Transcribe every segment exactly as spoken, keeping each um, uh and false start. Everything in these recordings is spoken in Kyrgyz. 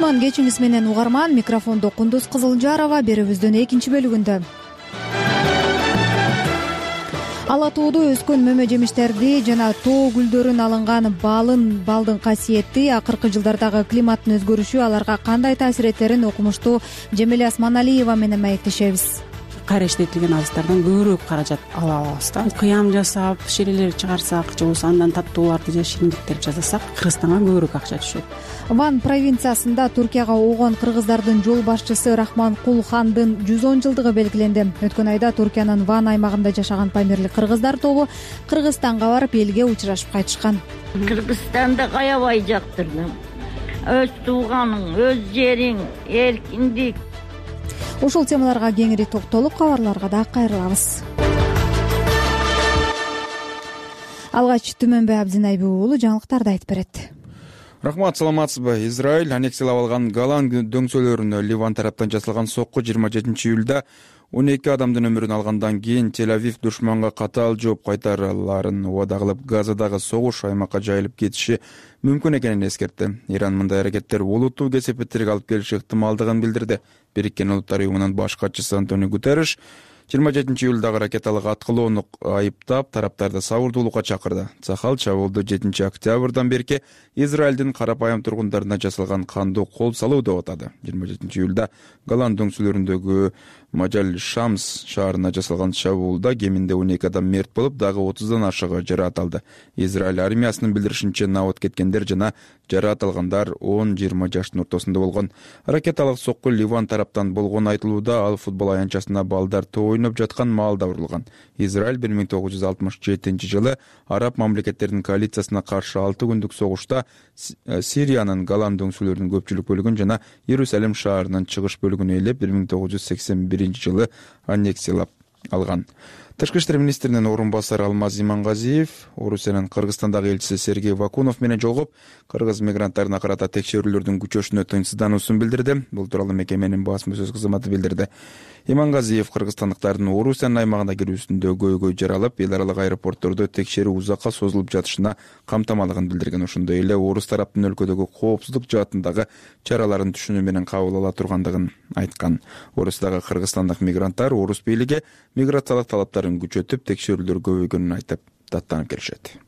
кутман кечиңиз менен угарман. Микрофондо Кундуз Кызылжарова. Берүүбүздүн экинчи бөлүгүндө ала тоодо өскөн мөмө жемиштерди жана тоо гүлдөрүн алынган балын балдын касиети, акыркы жылдардагы климаттын өзгөрүшү аларга кандай таасир этерин окумуштуу Жемеле Асманалиева менен маектешебиз. Кайра иштетилген агыстардан көбүрөөк каражат ала алабыз да. Кыям жасап, шерелер чыгарсак, же болбосо андан таттууларды же шириндиктерди жасасак, Кыргызстанга көбүрөөк акча түшөт. Ван провинциясында Туркияга огон кыргыздардын жол башчысы Рахманкул хандын жүз он жылдыгы белгиленди. Өткөн айда Туркиянын Ван аймагында жашаган Памирлик кыргыздар тобу Кыргызстанга барып элге учурашып кайтышкан. Кыргызстанды каябай жактырдым. Өз тууганың, өз жериң, эркиндик. Ушул темаларга кеңири токтолуп, кабарларга да кайрылабыз. Алгач Түмөнбай Абдинайбек уулу жаңылыктарды айтып берет. Рахмат, саламатсызбы? Израиль аннексиялап алган Голан дөңсөлөрүнө Ливан тараптан жасалган сокку жыйырма жетинчи июлда он эки адамдын өмүрүн алгандан кийин Тель-Авив душманга катаал жооп кайтараларын убада кылып, Газадагы согуш аймакка жайылып кетиши мүмкүн экенин эскертти. Иран мындай аракеттер олуттуу кесепеттерге алып келиши ыктымалдыгын билдирди. Бириккен Улуттар уюмунун баш катчысы Антонио Гутерриш жыйырма жетинчи июлдагы ракеталык аткылоону айыптап, тараптарды сабырдуулукка чакырды. Сахал чабуулду жетинчи октябрдан берки Израилдин карапайым тургундарына жасалган кандуу кол салуу деп атады. жыйырма жетинчи июлда Голан дөңсөлөрүндөгү Мажаль Шамс шаарына жасалган чабуулда кеминде он эки адам мерт болуп, дагы отуздан ашыгы жараат алды. Израиль армиясынын билдиришинче, набат кеткендер жана жараат алгандар он жыйырма жаштын ортосунда болгон. Ракеталык сокку Ливан тараптан болгону айтылууда, ал футбол аянтчасына балдар тоо ойноп жаткан маалда урулган. Израиль бир миң тогуз жүз алтымыш жетинчи жылы араб мамлекеттеринин коалициясына каршы алты күндүк согушта Сириянын Голан дөңсөлөрүнүн көпчүлүк бөлүгүн жана Иерусалим шаарынын чыгыш бөлүгүн ээлеп, бир миң тогуз жүз сексен биринчи жылы аннексиялап алган. Тышкы иштер министринин орун басары Алмаз Имангазиев Орусиянын Кыргызстандагы элчиси Сергей Вакунов менен жолугуп, кыргыз мигранттарына карата текшерүүлөрдүн күчөшүнө тынчсыздануусун билдирди. Бул тууралуу мекеменин басма-сөз кызматы билдирди. Имангазиев кыргызстандыктардын Орусиянын аймагына кирүүсүндө көйгөй жаралып, эл аралык аэропорттордо текшерүү узакка созулуп жатышына камтамалыгын билдирген. Ошондой эле орус тараптын өлкөдөгү коопсуздук жаатындагы чараларын түшүнүү менен кабыл ала тургандыгын айткан. Орусиядагы кыргызстандык мигранттар орус бийлиги миграциялык талаптарын күчөтүп, текшерүүлөр көбөйгөнүн айтып даттанып келишет.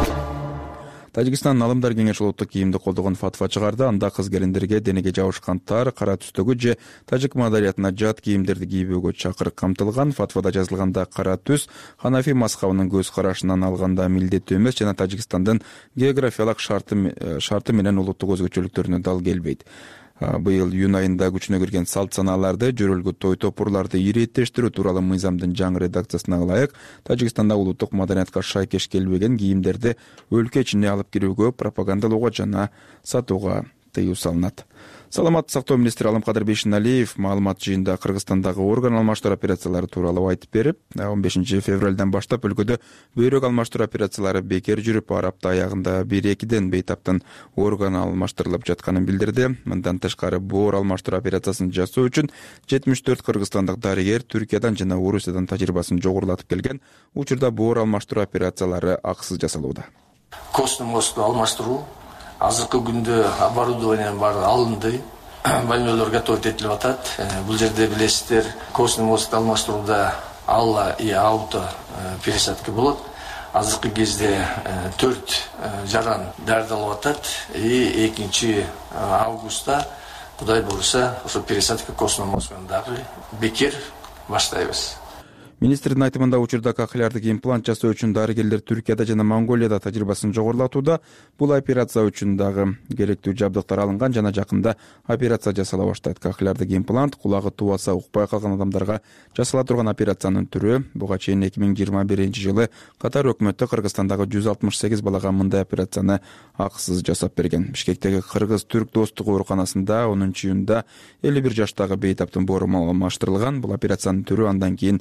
Тажикстан Алымдар кеңеши улуттук кийимди колдогон фатва чыгарды. Анда кыз-келиндерге денеге жабышкан тар, кара түстөгү же тажик мадариятына жат кийимдерди кийбөөгө чакырык камтылган. Фатвада жазылганда кара түс Ханафи мазхабынын көз карашынан алганда милдеттүү эмес жана Тажикстандын географиялык шарты шарты менен улуттук өзгөчөлүктөрүнө дал келбейт. Быйыл июнь айында күчүнө кирген салт санааларды, жөрөлгө той топурларды иреттештирүү тууралуу мыйзамдын жаңы редакциясына ылайык Тажикстанда улуттук маданиятка шайкеш келбеген кийимдерди өлкө ичине алып кирүүгө, пропагандалоого жана сатууга тыюу салынат. Саламаттык сактоо министри Алымкадыр Бейшеналиев маалымат жыйында Кыргызстандагы орган алмаштыруу операциялары тууралуу айтып берип, он бешинчи февралдан баштап өлкөдө бөйрөк алмаштыруу операциялары бекер жүрүп, ар апта аягында бир-экиден бейтаптын орган алмаштырылып жатканын билдирди. Мындан тышкары боор алмаштыруу операциясын жасоо үчүн жетимиш төрт кыргызстандык дарыгер Түркиядан жана Орусиядан тажрыйбасын жогорулатып келген. Учурда боор алмаштыруу операциялары акысыз жасалууда. Костный мосту алмаштыруу азыркы күндө оборудованиянын баары алынды, бөлмөлөр готовить этилип атат. Бул жерде билесиздер, костный мост алмаштырууда алла и ауто пересадка болот. Азыркы кезде төрт жаран даярдалып атат и экинчи августта Кудай буюрса, ошо пересадка костный мосттун дагы бекер баштайбыз. Министрдин айтымында учурда кохлеардык имплант жасоо үчүн дарыгерлер Түркияда жана Монголияда тажрыйбасын жогорулатууда. Бул операция үчүн дагы керектүү жабдыктар алынган жана жакында операция жасала баштайт. Кохлеардык имплант кулагы тубаса укпай калган адамдарга жасала турган операциянын түрү. Буга чейин эки миң жыйырма биринчи жылы Катар өкмөтү Кыргызстандагы жүз алтымыш сегиз балага мындай операцияны акысыз жасап берген. Бишкектеги кыргыз-түрк достук ооруканасында онунчу июнда элүү бир жаштагы бейтаптын боору алмаштырылган. Бул операциянын түрү андан кийин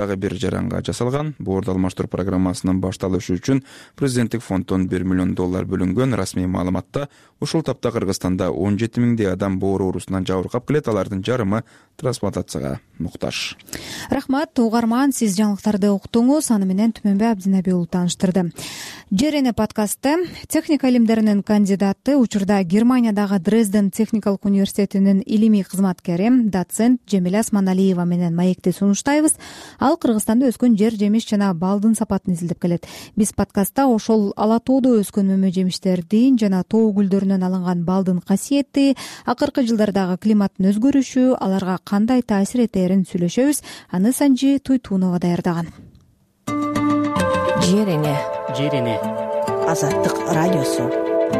дагы бир жаранга жасалган. Боорду алмаштыруу программасынын башталышы үчүн президенттик фонддон бир миллион доллар бөлүнгөн. Расмий маалыматта ушул тапта Кыргызстанда он жети миңдей адам боору оорусунан жабыркап келет. Алардын жарымы трансплантацияга муктаж. Рахмат, угарман, сиз жаңылыктарды уктуңуз. Аны менен Түмөнбай Абдинаби уулу тааныштырды. Жерене подкастты техника илимдеринин кандидаты, учурда Германиядагы Дрезден техникалык университетинин илимий кызматкери, доцент Жемиле Осмоналиева менен маекти сунуштайбыз. Ал Кыргызстанда өскөн жер жемиш жана балдын сапатын изилдеп келет. Биз подкастта ошол ала тоодо өскөн мөмө жемиштердин жана тоо гүлдөрүнөн алынган балдын касиети, акыркы жылдардагы климаттын өзгөрүшү, аларга кандай таасир этерин сүйлөшөбүз. Аны Санжи Туйтунова даярдаган. Жерене Жерене Азаттык радиосу.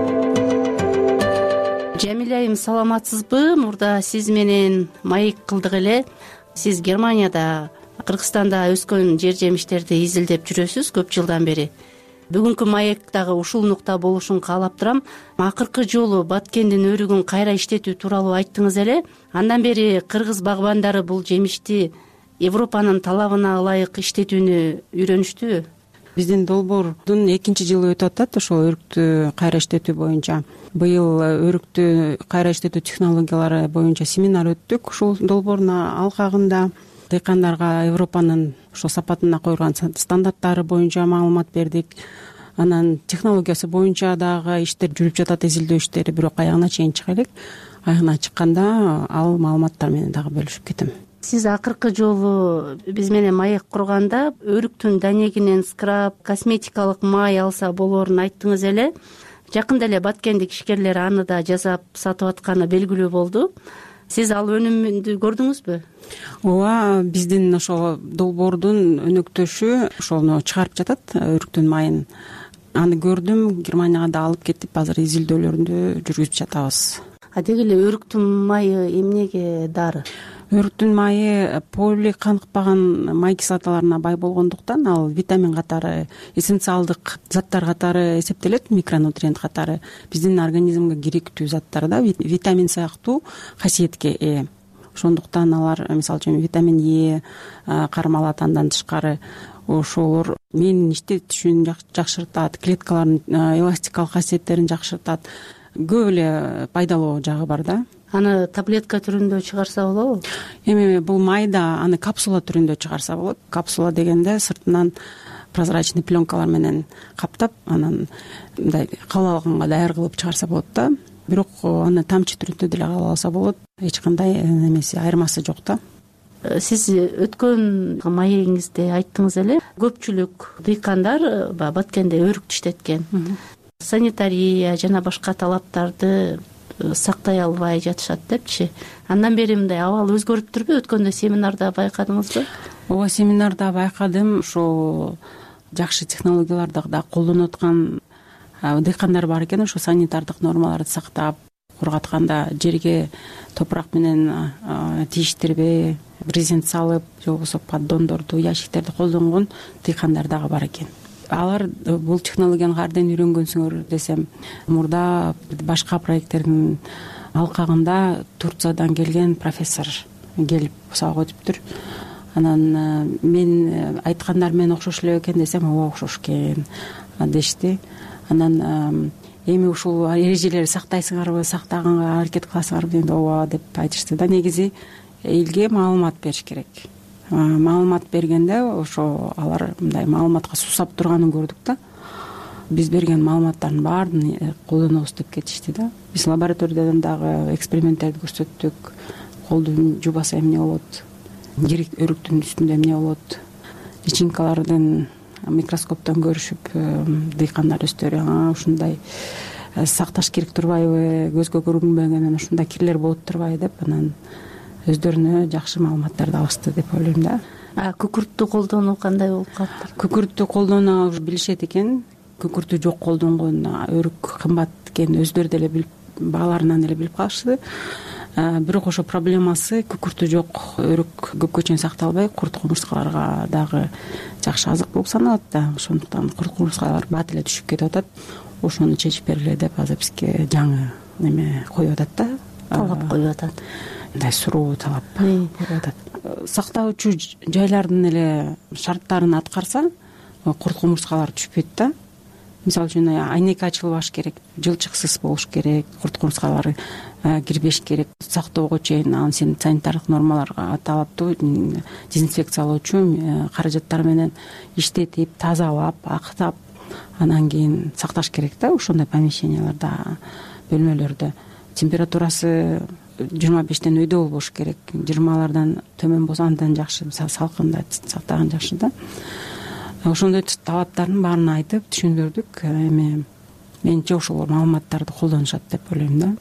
Жамиля айым, саламатсызбы? Мурда сиз менен маек кылдык эле. Сиз Германияда, Кыргызстанда өскөн жер жемиштерди изилдеп жүрөсүз көп жылдан бери. Бүгүнкү маек дагы ушул нукта болушун каалап турам. Акыркы жолу Баткендин өрүгүн кайра иштетүү тууралуу айттыңыз эле. Андан бери кыргыз багбандары бул жемишти Европанын талабына ылайык иштетүүнү үйрөнүштүбү? Биздин долбоордун экинчи жылы өтүп атат ошол өрүктү кайра иштетүү боюнча. Быйыл өрүктү кайра иштетүү технологиялары боюнча семинар өттүк. Ушул долбоордун алкагында дыйкандарга Европанын ошо сапатына койгон стандарттары боюнча маалымат бердик. Анан технологиясы боюнча дагы иштер жүрүп жатат, изилдөө иштери, бирок аягына чейин чыга элек. Аягына чыкканда ал маалыматтар менен дагы бөлүшүп кетем. Сиз акыркы жолу биз менен маек курганда өрүктүн данегинен скраб, косметикалык май алса болоорун айттыңыз эле. Жакында эле Баткендик ишкерлер аны да жасап сатып атканы белгилүү болду. Сиз ал өнүмдү көрдүңүзбү? Ооба, биздин ошол долбоордун өнөктөшү ошону чыгарып жатат, өрүктүн майын. Аны көрдүм, Германияга да алып кетип, азыр изилдөөлөрүндү жүргүзүп жатабыз. А деги эле өрүктүн майы эмнеге дары? Өрүктүн майы поли каныкпаган май кислоталарына бай болгондуктан ал витамин катары, эссенциалдык заттар катары эсептелет, микронутриент катары. Биздин организмге керектүү заттар да, витамин сыяктуу касиетке ээ. Ошондуктан алар, мисалы үчүн, витамин Е кармалат. Андан тышкары ошолор менин иштетишин жакшыртат, клеткалардын эластикалык касиеттерин жакшыртат. Көп эле пайдалуу жагы бар да. Аны таблетка түрүндө чыгарса болобу? Эми бул майда аны капсула түрүндө чыгарса болот. Капсула дегенде сыртынан прозрачный пленкалар менен каптап, анан мындай каалалганга даяр кылып чыгарса болот да. Бирок аны тамчы түрүндө деле кабыл алса болот. Эч кандай немеси, айырмасы жок да. Сиз өткөн маегиңизде айттыңыз эле, көпчүлүк дыйкандар Баткенде өрүктү иштеткен. Санитария жана башка талаптарды сактай албай жатышат депчи. Андан бери мындай абал өзгөрүптүрбү? Өткөндө семинарда байкадыңызбы? Ооба, семинарда байкадым. Ошо жакшы технологияларды да колдонуп аткан дыйкандар бар экен. Ошо санитардык нормаларды сактап, кургатканда жерге топурак менен тийиштирбей, брезент салып, же болбосо поддондорду, ящиктерди колдонгон дыйкандар дагы бар экен. Алар бул технологияны каерден үйрөнгөнсүңөр десем, мурда башка проекттердин алкагында Турциядан келген профессор келип сабак өтүптүр. Анан мен айткандар менен окшош эле экен десем, ооба окшош экен дешти. Анан эми ушул эрежелерди сактайсыңарбы, сактаганга аракет кыласыңарбы дегенде, ооба деп айтышты да. Негизи элге маалымат бериш керек. Маалымат бергенде ошо алар мындай маалыматка суусап турганын көрдүк да. Биз берген маалыматтардын баарын колдонобуз деп кетишти да. Биз лабораториядан дагы эксперименттерди көрсөттүк. Колдун жубаса эмне болот, жирик өрүктүн үстүндө эмне болот, личинкалардын микроскоптон көрүшүп дыйкандар өздөрү ушундай сакташ керек турбайбы, көзгө көрүнбөгөнүн ушундай кирлер болот турбайбы деп, анан өздөрүнө жакшы маалыматтарды алышты деп ойлойм да. А күкүрттү колдонуу кандай болуп калыптыр? Күкүрттү колдонуу билишет экен. Күкүрттү жок колдонгон өрүк кымбат экенин өздөрү деле билип, бааларынан эле билип калышты. Бирок ошо проблемасы күкүрттү жок өрүк көпкө чейин сакталбай, курт кумурскаларга дагы жакшы азык болуп саналат да. Ошондуктан курт кумурскалар бат эле түшүп кетип атат. Ошону чечип бергиле деп азыр бизге жаңы неме коюп атат да. Талап коюп атат. мындай суроо талап болуп атат. Сактоочу жайлардын эле шарттарын аткарса курт кумурскалар түшпөйт да. Мисалы үчүн айнек ачылбаш керек, жылчыксыз болуш керек, курт кумурскалар кирбеш керек. Сактоого чейин анын санитардык нормаларга талаптуу дезинфекциялоочу каражаттар менен иштетип, тазалап, актап, анан кийин сакташ керек да. Ошондой помещенияларда, бөлмөлөрдө температурасы жыйырма бештен өйдө болбош керек. жыйырмалардан төмөн болсо андан жакшы, мисалы салкында сактаган жакшы да. Ошондой талаптардын баарын айтып түшүндүрдүк. Эми менимче ошол маалыматтарды колдонушат деп ойлойм да.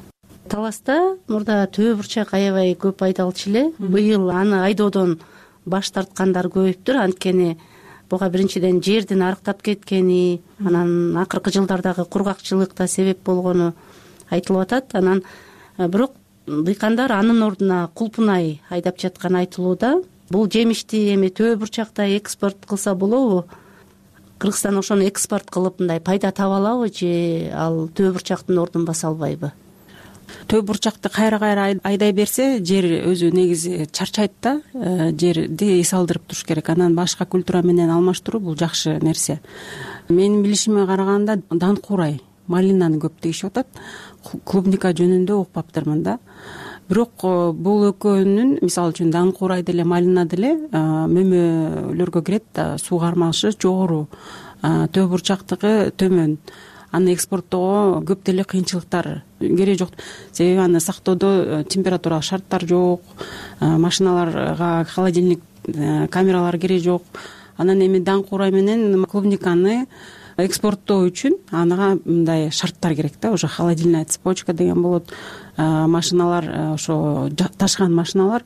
Таласта мурда төбө бурчак аябай көп айдалчу эле. Быйыл аны айдоодон баш тарткандар көбөйүптүр. Анткени буга биринчиден жердин арыктап кеткени, анан акыркы жылдардагы кургакчылык да себеп болгону айтылып атат. Анан бирок дыйкандар анын ордуна кулпунай айдап жатканы айтылууда. Бул жемишти эми төбө бурчакта экспорт кылса болобу? Кыргызстан ошону экспорт кылып мындай пайда таба алабы же ал төбө бурчактын ордун баса албайбы? Төбө бурчакты кайра кайра айдай берсе, жер өзү негизи чарчайт да. Жерди эс алдырып туруш керек. Анан башка культура менен алмаштыруу бул жакшы нерсе. Менин билишиме караганда данкурай, малинаны көп дешип атат. Клубника жөнүндө укпаптырмын да. Бирок бул экөөнүн, мисалы үчүн данкурай деле, малина деле мөмөлөргө кирет, суу кармашы жогору, төбө бурчактыгы төмөн. Аны экспорттоого көп деле кыйынчылыктар керек жок. Себеби аны сактоодо температуралык шарттар жок, машиналарга холодильник камералар керек жок. Анан эми данкурай менен клубниканы экспорттоо үчүн ага мындай шарттар керек да. Уже холодильная цепочка деген болот. Машиналар, ошо ташыган машиналар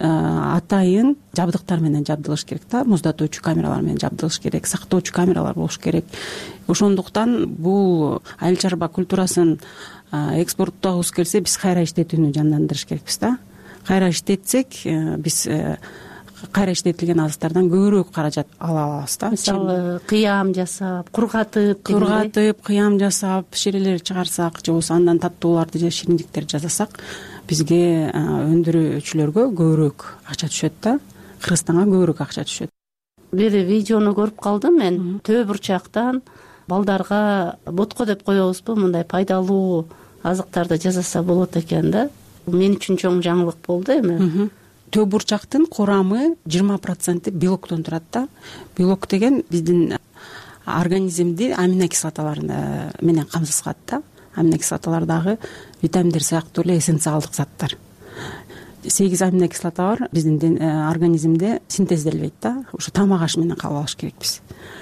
атайын жабдыктар менен жабдылыш керек да. Муздатуучу камералар менен жабдылыш керек, сактоочу камералар болуш керек. Ошондуктан бул айыл чарба культурасын экспорттогубуз келсе, биз кайра иштетүүнү жандандырыш керекпиз да. Кайра иштетсек, биз кайра иштетилген азыктардан көбүрөөк каражат ала алабыз да. Мисалы кыям жасап, кургатып, кургатып, кыям жасап, ширелер чыгарсак же болбосо андан таттууларды же шириндиктерди жасасак, бизге өндүрүүчүлөргө көбүрөөк акча түшөт да. Кыргызстанга көбүрөөк акча түшөт. Бир видеону көрүп калдым мен. Төбө бурчактан балдарга ботко деп коебузбу, мындай пайдалуу азыктарды жасаса болот экен да. Мен үчүн чоң жаңылык болду эми. Төбө бурчактын курамы жыйырма проценти белоктон турат да. Белок деген биздин организмди аминокислоталар менен камсыз кылат да. Аминокислоталар дагы витаминдер сыяктуу эле эссенциалдык заттар. сегиз аминокислота бар биздин организмде синтезделбейт да. Ошо тамак аш менен кабыл алыш керекпиз.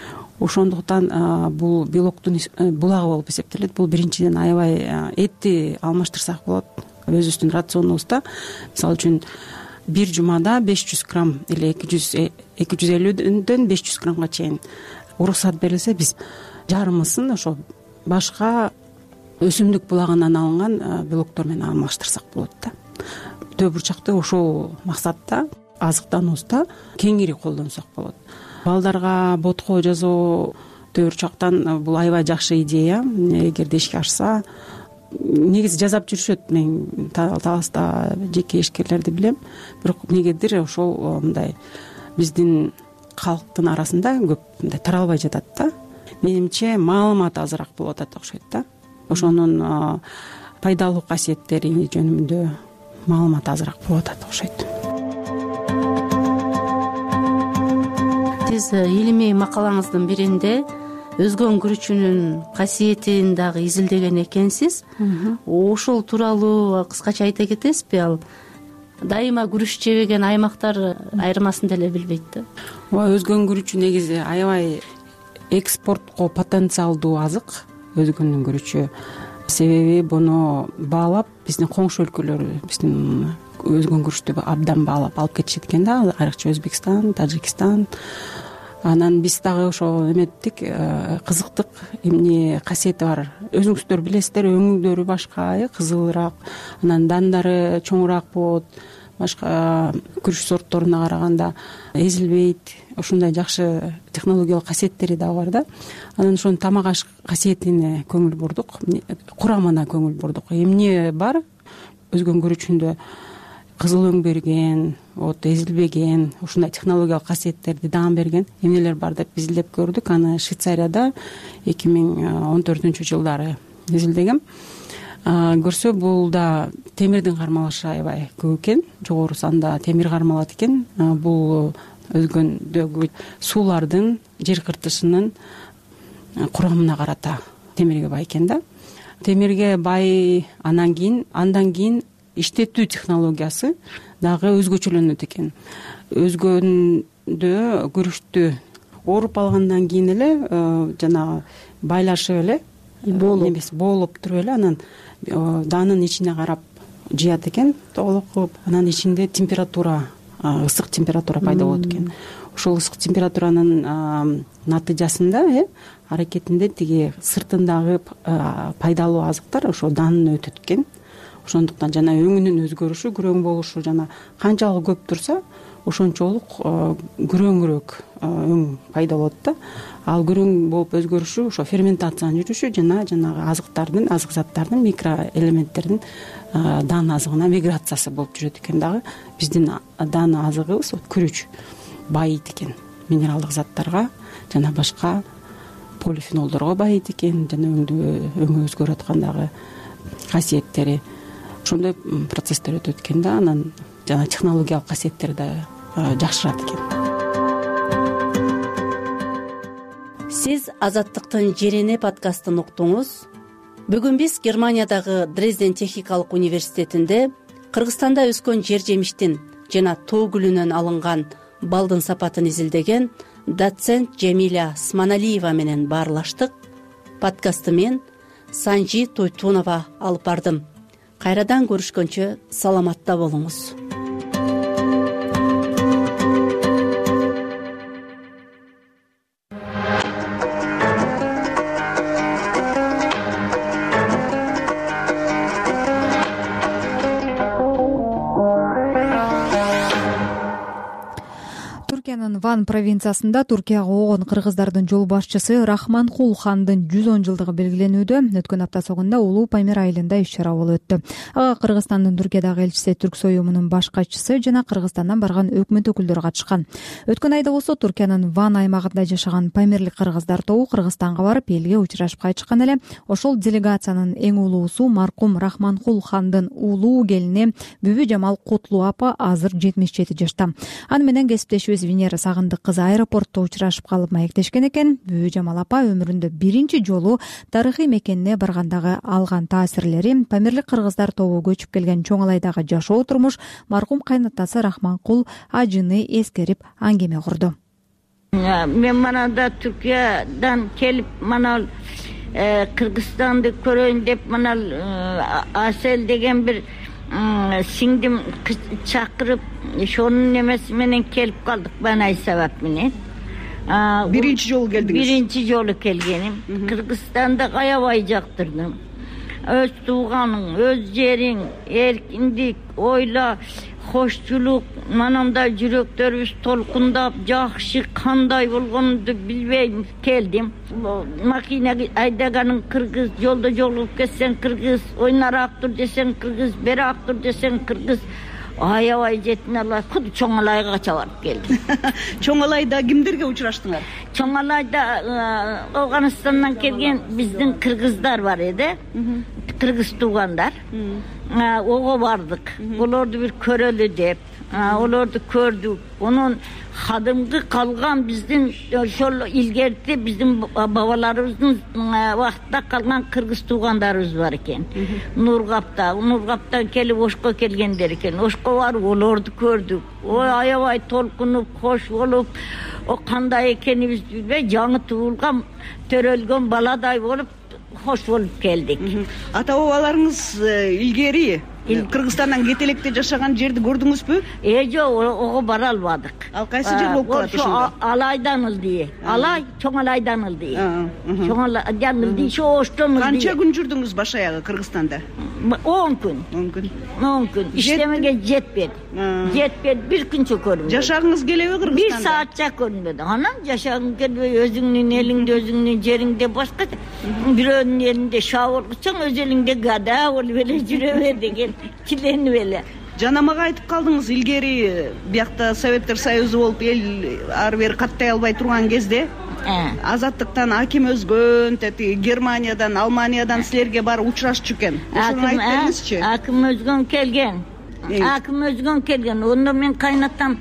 Ошондуктан бул белоктун булагы болуп эсептелет. Бул биринчиден аябай этти алмаштырсак болот өзүбүздүн рационубузда. Мисалы үчүн бир жумада беш жүз грамм или эки жүз элүүдөн беш жүз граммга чейин уруксат берилсе, биз жарымысын ошо башка өсүмдүк булагынан алынган белоктор менен алмаштырсак болот да. Төбө бурчакты ошол максатта азыктануубузда кеңири колдонсок болот. Балдарга ботко жасоо төбө бурчактан бул аябай жакшы идея. Эгерде ишке ашса, негизи жасап жүрүшөт. Мен Таласта жеке ишкерлерди билем, бирок негедир ошол мындай биздин калктын арасында көп мындай таралбай жатат да. Менимче маалымат азыраак болуп атат окшойт да. Ошонун пайдалуу касиеттери жөнүндө маалымат азыраак болуп атат окшойт. Сиз илимий макалаңыздын биринде өзгөн күрүчүнүн касиетин дагы изилдеген экенсиз. Ошол тууралуу кыскача айта кетесизби? Ал дайыма күрүч жебеген аймактар айырмасын деле билбейт да. Ооба, өзгөн күрүчү негизи аябай экспортко потенциалдуу азык, өзгөндүн күрүчү. Себеби буну баалап биздин коңшу өлкөлөр биздин өзгөн күрүчтү абдан баалап алып кетишет экен да, айрыкча Өзбекстан, Тажикстан. Анан биз дагы ошо эметтик, кызыктык эмне касиети бар. Өзүңүздөр билесиздер, өңүңдөрү башка, кызылыраак, анан дандары чоңураак болот. Башка күрүч сортторуна караганда эзилбейт. Ушундай жакшы технологиялык касиеттери да бар да. Анан ошонун тамак аш касиетине көңүл бурдук, курамына көңүл бурдук. Эмне бар өзгөн күрүчүндө? кызыл өң берген, вот эзилбеген, ушундай технологиялык касиеттерди даам берген эмнелер бар деп изилдеп көрдүк. Аны Швейцарияда эки миң он төртүнчү жылдары изилдегем. Көрсө бул да темирдин кармалышы аябай көп экен, жогору санда темир кармалат экен. Бул өзгөндөгү суулардын жер кыртышынын курамына карата темирге бай экен да. Темирге бай, анан кийин андан кийин иштетүү технологиясы дагы өзгөчөлөнөт экен. Өзгөндө күрүштү ооруп алгандан кийин эле жана байлашып эле болуп болуп туруп эле анан даанын ичине карап жыят экен, тоголок кылып. Анан ичинде температура, ысык температура пайда болот экен. Ошол ысык температуранын натыйжасында э аракетинде тиги сыртындагы пайдалуу азыктар ошо даанына өтөт экен. Ошондуктан жана өңүнүн өзгөрүшү, күрөң болушу жана канчалык көп турса, ошончолук күрөңүрөөк өң пайда болот да. Ал күрөң болуп өзгөрүшү ошо ферментациянын жүрүшү жана жанагы азыктардын, азык заттардын, микроэлементтердин даан азыгына миграциясы болуп жүрөт экен дагы. Биздин даан азыгыбыз күрүч байыйт экен минералдык заттарга жана башка полифенолдорго байыйт экен, жана өңдү өңү өзгөрүп аткандагы касиеттери ошондой процесстер өтөт экен да. Анан жана технологиялык касиеттери да жакшырат экен. Сиз Азаттыктын жерине подкастын уктуңуз. Бүгүн биз Германиядагы Дрезден техникалык университетинде Кыргызстанда өскөн жер жемиштин жана тоо гүлүнөн алынган балдын сапатын изилдеген доцент Жемиля Сманалиева менен баарлаштык. Подкастты мен Санжи Тойтунова алып бардым. Кайрадан көрүшкөнчө саламатта болуңуз. Ван провинциясында Туркияга оогон кыргыздардын жол башчысы Рахманкул хандын жүз он жылдыгы белгиленүүдө. Өткөн апта соңунда Улуу Памир айылында иш-чара болуп өттү. Ага Кыргызстандын Туркиядагы элчиси Түрк союмунун баш катчысы жана Кыргызстандан барган өкмөт өкүлдөрү катышкан. Өткөн айда болсо Туркиянын Ван аймагында жашаган памирлик кыргыздар тобу Кыргызстанга барып элге учурашып кайтышкан эле. Ошол делегациянын эң улуусу маркум Рахманкул хандын улуу келини Бүбү Жамал Кутлуу апа азыр жетимиш жети жашта. Аны менен кесиптешибиз Венера Сагындык кызы аэропортто учурашып калып маектешкен экен. Бүбү Жамал апа өмүрүндө биринчи жолу тарыхый мекенине баргандагы алган таасирлери, памирлик кыргыздар тобу көчүп келген Чоңалайдагы жашоо турмуш, маркум кайнатасы Рахманкул ажыны эскерип аңгеме курду. Мен манада Түркиядан келип мана Кыргызстанды көрөйүн деп мана Асел деген бир сиңдим чакырып, ошонун немеси менен келип калдык. Банай сабап менен. Биринчи жолу келдиңиз? Биринчи жолу келгеним. Кыргызстанды аябай жактырдым. Өз тууганың, өз жериң, эркиндик, ойла, кошчулук, манамдай жүрөктөрүбүз толкундап, жакшы кандай болгонун билбейм келдим. Макина айдаганың кыргыз, жолдо жолугуп кетсең кыргыз, ойнарак тур десең кыргыз, берак тур десең кыргыз. Аябай жеттин албай, куду Чоңалайга кача барып келдим. Чоңалайда кимдерге учураштыңар? Чоңалайда Афганистандан келген биздин кыргыздар бар эди. Кыргыз туугандар. Ого бардык. Олорду бир көрөлү деп, олорду көрдүк. Онун кадимки калган биздин ошол илгерти биздин бабаларыбыздын убактында калган кыргыз туугандарыбыз бар экен. Нургапта, Нургаптан келип Ошко келгендер экен. Ошко барып олорду көрдүк. Ой, аябай толкунуп, кош болуп, о кандай экенибизди билбей, жаңы туулган, төрөлгөн баладай болуп хош болуп келдик. Ата бабаларыңыз илгери Кыргызстандан кетелекте жашаган жерди көрдүңүзбү? Э, жок, ого бара албадык. Ал кайсы жер болуп калат ошондо? Алайдан ылдый. Алай Чоңалайдан ылдый. Чоңалайдан ылдый, оштон ылдый. Канча күн жүрдүңүз баш аягы Кыргызстанда? он күн. он күн. он күн. Иштемеге жетпedi. Жетпedi, бир күнчө көрдүм. Жашагыңыз келеби Кыргызстанда? бир саатча көрүнбөдү. Анан жашагың келбей, өзүңдүн элиңде, өзүңдүн жериңде башка, бирөөнүн элинде шабыр кылсаң, өз элиңде гада болуп эле жүрө бер деген. Киленип эле. жана мага айтып калдыңыз, илгери биякта Советтер Союзу болуп эл ары бери каттай албай турган кезде азаттыктан аким өзгөн, тети Германиядан, Алманиядан силерге барып учурашчу экен. Ошону айтып бериңизчи. Аким өзгөн келген. Аким өзгөн келген. Онда мен кайнатам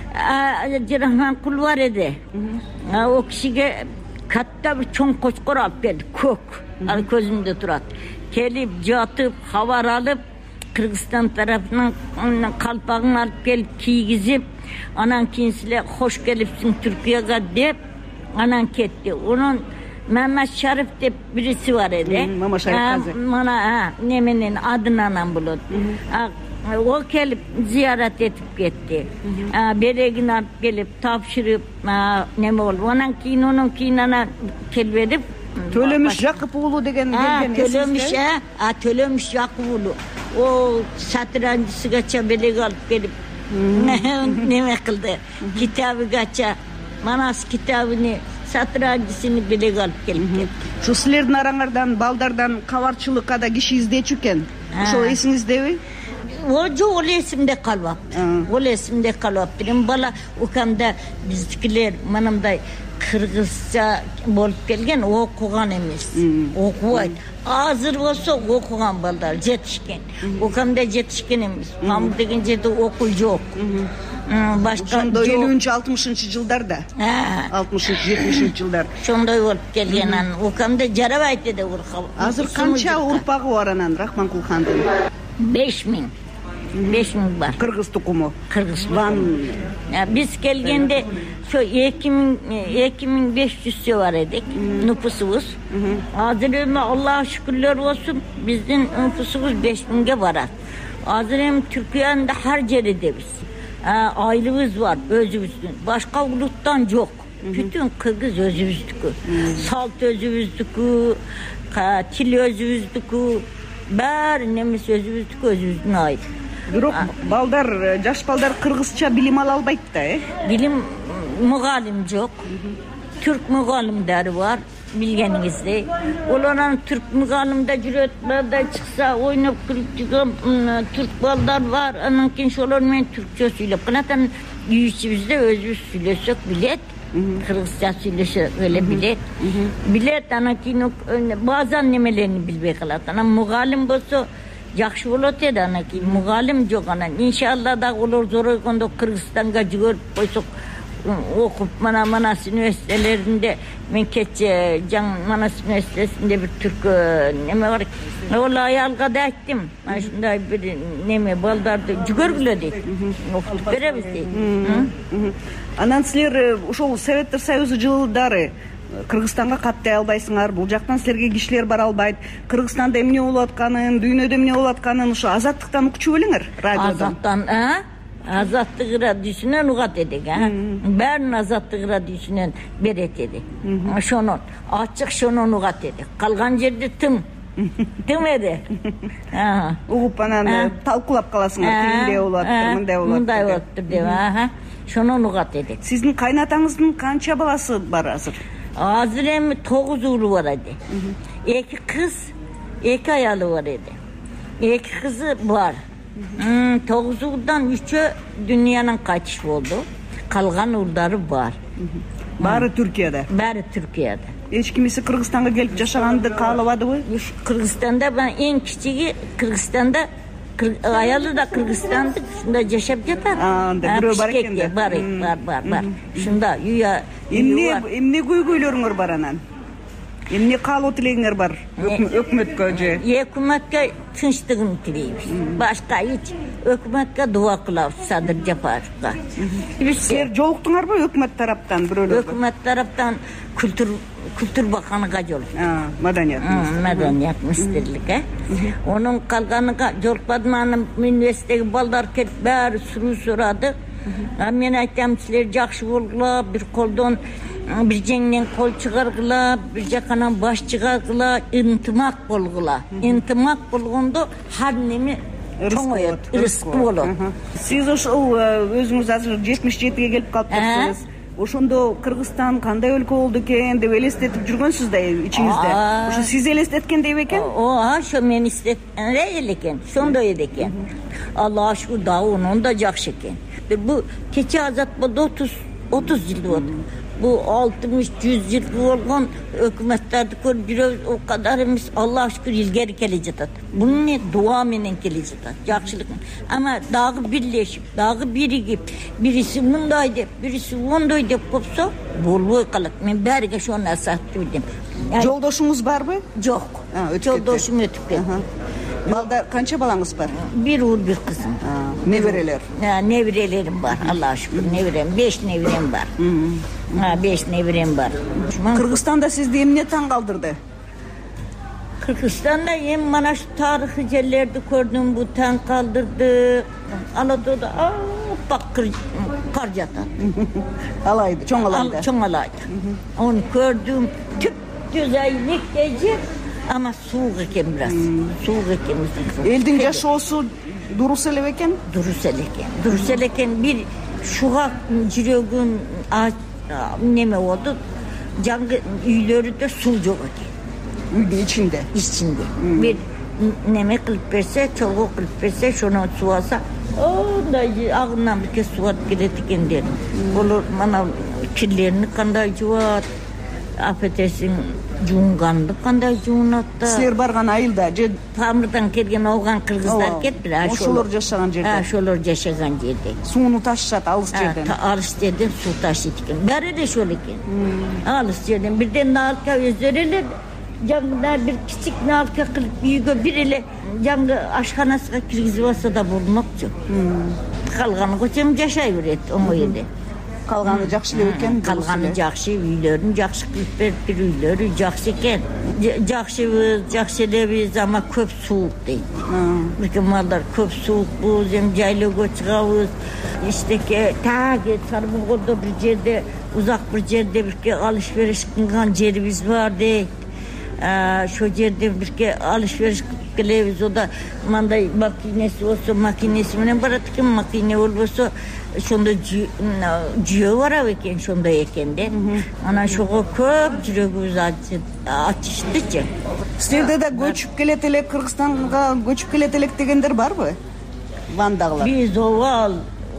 Жырахманкул бар эди. О кишиге катта бир чоң кочкор алып келди, көк. Ал көзүмдө турат. Келип жатып, хабар алып, Кыргызстан тарапынан калпагын алып келип кийгизип, анан кийин силер хош келипсиң Түркияга деп, анан кетти. Онун Мамат Шариф деп бириси бар эди. Мама Шариф. Мана неменен адынан болот. О келип зиярат этип кетти. Берегин алып келип тапшырып, неме болду. Анан кийин онун кийин анан келбедип Төлөмүш Жакып уулу деген келген. Төлөмүш, а Төлөмүш Жакып уулу. О сатыранчысыгача белек алып келип неме кылды. Китабыгача Манас китабыны сатыранчысыны белек алып келип кетти. Ушу силердин араңардан балдардан кабарчылыкка да киши издечү экен. Ошол эсиңиздеби? О жок, ол эсимде калбаптыр. Ол эсимде калбаптыр. Эми бала укамда биздикилер мындай кыргызча болуп келген, окуган эмес. Окубайт. Азыр болсо окуган балдар жетишкен. Укамда жетишкен эмес. Мамыр деген жерде окуу жок. Башка элүүнчү алтымышынчы жылдарда. алтымышынчы жетимишинчи жылдар. Ошондой болуп келген. Анан укамда жарабайт эди урка. Азыр канча урпагы бар анан Рахманкул хандын? беш миң. беш миң бар. Кыргыз тукуму. Кыргыз тукуму. Биз келгенде şu эки миң беш жүзчө бар эдик, нупусубуз. Азыр эми Аллага шүкүрлөр болсун, биздин нупусубуз беш миңге барат. Азыр эми Түркиянын ар жеридебиз. Айлыбыз бар, өзүбүздүн. Башка улуттан жок. Бүтүн кыргыз өзүбүздүкү. Салт өзүбүздүкү, тил өзүбүздүкү, баары немес өзүбүздүкү, өзүбүздүн айыл. Бирок балдар, жаш балдар кыргызча билим ала албайт да, э? Билим мугалим жок. Түрк мугалимдери бар, билгениңиздей. Олардан түрк мугалимде жүрөт, да чыкса ойноп күлүп жүргөн түрк балдар бар. Анан кийин ошолор менен түркчө сүйлөп калат. Үй ичибизде өзүбүз сүйлөсөк билет. Кыргызча сүйлөшөк эле билет. Билет, анан кийин баазан немелерин билбей калат. Анан мугалим болсо жакшы болот эди. Анан кийин мугалим жок. Анан иншалла да олор зоройгондо Кыргызстанга жүгөрүп койсок, окуп мана Манас университеттеринде, мен кече жаң Манас университетинде бир түрк неме бар. Ол аялга да айттым, ушундай бир неме балдарды жүгөргүлө дейт. Окутуп беребиз дейт. Анан силер ошол Советтер Союзу жылдары Кыргызстанга каттай албайсыңар. Бул жактан силерге кишилер бара албайт. Кыргызстанда эмне болуп атканын, дүйнөдө эмне болуп атканын ошо азаттыктан укчу белиңер, радиодон. Азаттан, а? Азаттык радиосунан угат эдик, а? Баарын азаттык радиосунан берет эдик. Ошонун ачык шонун угат эдик. Калган жерде тым. Тым эди. Угуп анан талкуулап каласыңар, тилинде болуп атыр, мындай болуп атыр. Мындай болуп атыр деп, аха. Шонун угат эдик. Сиздин кайнатаңыздын канча баласы бар азыр? Азыр эми тогуз уулу бар эди. Эки кыз, эки аялы бар эди. Эки кызы бар. Тогуз уулдан үчөө дүйнөнүн кайтыш болду. Калган уулдары бар. Баары Түркияда. Баары Түркияда. Эч кимиси Кыргызстанга келип жашаганды каалабадыбы? Кыргызстанда эң кичиги Кыргызстанда, аялы да Кыргызстанда ушунда жашап жатат. Анда бирөө бар экен да. Бар, бар, бар, бар. Ушунда үйө эмне эмне көйгөйлөрүңөр бар анан? Эмне каалоо тилегиңер бар өкмөткө же? Өкмөткө тынчтыгын тилейбиз. Башка эч өкмөткө дуа кылабыз, Садыр Жапаровго. Силер жолуктуңарбы өкмөт тараптан бирөөлөргө? Өкмөт тараптан kültür kültür bakanıga joluktum. Madaniyat ministrligi. Madaniyat ministrligi. Onun kalganıga jolukmadım. Anam üniversitedeki ballar kelip bari sürü soradı. Men aytам, sizler jakşı bolgula, bir koldan bir jengden kol çıgargıla, bir jakanan baş çıgargıla, intimak bolgula. Intimak bolgondo har nemi çoğoyot, ırıskı bolot. Siz ошол өзүңүз азыр жетимиш жетиге келип калыптырсыз. Ошондо Кыргызстан кандай өлкө болду экен деп элестетип жүргөнсүз да ичиңизде. Ошо сиз элестеткендей бекен? Ооба, ошо мен элестеткендей экен, ошондой экен. Аллага шүкүр дагы онун да жакшы экен. Бул кече азат болду отуз отуз жыл болду. Bu altmış yüz yıl olgan hükümetlerde görüp жүрөбүз, o kadar emес. Allah'a şükür ilgeri gelecek. Bunun ne dua menen gelecek. Jakşılık. Ama dagı birleşip, dagı birigip, birisi munday dep, birisi onday dep bolsa, bolboy kalat. Men bärige şonu nasat dedim. Жолдошуңуз барбы? Жок. Жолдошум өтүп кетти. Балдар канча балаңыз бар? Bir uğur bir kızım. Nevereler? Ha, nevirelerim var. Allah'a şükür nevirem. Beş nevirem var. Ha, beş nevirem var. Kırgızstanda sizde emne taң kaldırdı? Kırgızstanda em mana şu tarihi yerlerde gördüm, bu taң kaldırdı. Aladoda bak kar jatar. Alaydı, çoң alaydı. Çoң alaydı. Onu gördüm. Tüp güzellik gece. Ama soğuk eken biraz. Soğuk eken. Eldin jaşoosу durus ele beken? Durus ele eken. Durus ele eken bir şuğa жүрөгүн neme oldu. Жаңгы үйлөрүдө суу жок экен. Үйдүн içinde? İçinde. Bir neme kılıp berse, çolgo kılıp berse, şunu su alsa, onday ağından bir kez su atıp gidet eken derim. Olur mana kirlerini kanday juvat, affedersin, жуунганды кандай жуунат да. Силер барган айылда же Памырдан келген ауган кыргыздар кетти. Ошолор жашаган жерде. Ошолор жашаган жерде. Сууну ташышат алыс жерден. Алыс жерден суу ташыйт экен. Баары эле ошол экен. Алыс жерден бирден налка өздөрү эле жаңгыда бир кичик налка кылып үйгө бир эле жаңгы ашканасына киргизип алса да болмокчу. Калганы көчөм жашай берет оңой эле. Kalganı жақсы эле экен. Kalganı жакшы, үйлөрүн жакшы кылып берип, бир үйлөрү жакшы экен. Жакшыбыз, жакшы элебиз, ама көп суук дейт. Бирке малдар көп суукпуз, эми жайлоого чыгабыз. Иштеке таги Сарбулгордо бир жерде, узак бир жерде бирке алыш бериш кылган жерибиз бар дейт. Şo жерде бирке алыш бериш кылып келебиз. Ода мындай макинеси болсо, макинеси менен барат экен, макине болбосо şonda jüyo var eken, şonda eкен de. Ana şoga köp жүрөгүбүз ачышты. Силерде да көчүп келет элек, Кыргызстанга көчүп келет элек дегендер барбы? Вандагылар. Биз овал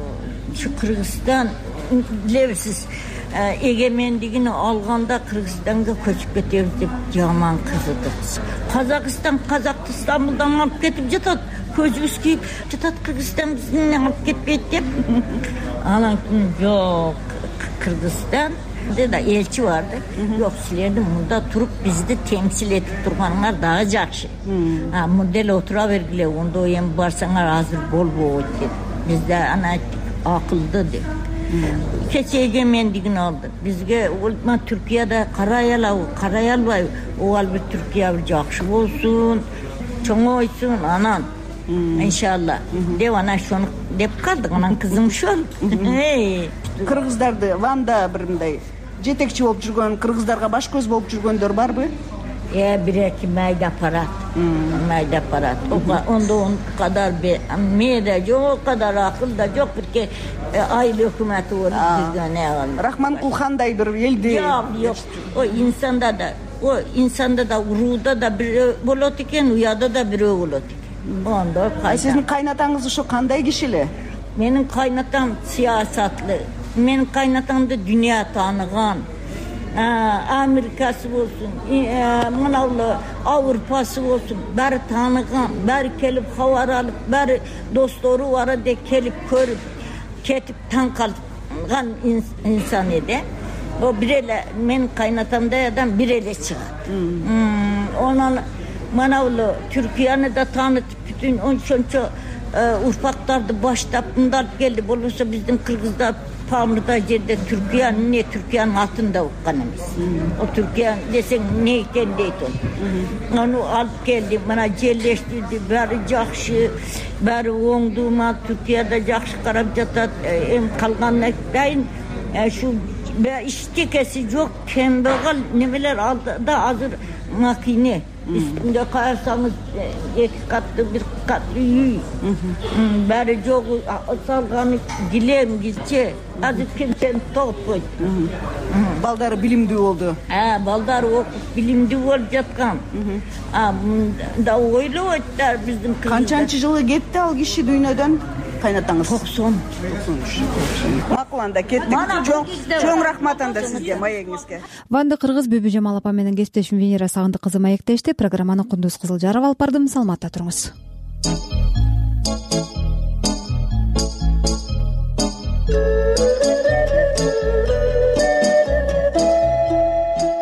şu Kırgızstan bilebisiz egemenligini alganda Kırgızstanга көчүп кетебиz деп жаман кызыдык. Казакстан Казакты İstanbul'dan alıp кетип жатат. Көзүбүз күйүп жатат, Кыргызстан бизден алып кетпейт деп. Анан жок, Кыргызстан да элчи барды. Жок, силердин мында туруп бизди темсил этип турганыңар дагы жакшы. А мында эле отура бергиле, ондо эми барсаңар азыр болбойт деп. Бизде ана акылды деп. Keçe egemenligini aldı. Bizge ulma Türkiye'de karayala, karayalbay. O albet Türkiye bir jakşı olsun, çoğ olsun anan. İnşallah. Dep ana şonu dep kaldık, anan kızım şol. Kırgızdарды Ванда бир мындай жетекчи болуп жүргөн, кыргыздарга баш көз болуп жүргөндөр барбы? E bir iki mayda aparat, mayda aparat. Onda on kadar bir meyda yok, o kadar akıl da yok ki aile hükümeti olur bizde ne var? Rahmankul Han'day bir eldi. Yok yok. O insanda da, o insanda da ruhda da bir bolot iken, uyada da bir bolot iken. Onda kayda. Sizin kaynatağınız şu kanday kişili? Benim kaynatam siyasatlı. Benim kaynatam da dünya tanıgan. Amerikası olsun, Mınavlı Avrupası olsun, bari tanıgan, bari kelip havar alıp, bari dostları var de kelip körüp, ketip tan kalgan insan ede. O birele, men kaynatamda adam birele çıkar. Hmm, onun Mınavlı Türkiye'ni de tanıtıp, bütün on şonça urfaklardı başta bunlar geldi. Bolursa bizim Kırgızlar Pamrı'da yerde Türkiye'nin ne Türkiye'nin altında okkanımız. O Türkiye desen ne iken deydi onu. Onu alıp geldi, bana yerleştirdi, bari jakşı, bari oğduğuma Türkiye'de jakşı karab jatat, em kalganlar dayin şu iştekesi yok, kembegal nemeler aldı da hazır makine, Üstünde kararsanız iki katlı bir katlı үй. Bari жоғы салғаны dilem gizçe. Azıcık kimsenin toğutпойт. Балдары билимдүү болду. Ha, balдар okup bilimdi болып жатқан. Ha, мында ойлойттар біздің кыздар. Канчанчы жылы кетти ал киши дүйнөдөн? Кайнатаңыз токсон макул, анда кеттик. Чоң рахмат анда сизге, маегиңизге. Ванды Кыргыз Бүбү Жамал апа менен кесиптешим Венера Сагындык кызы маектешти. Программаны Кундуз Кызылжаров алып бардым. Саламатта туруңуз.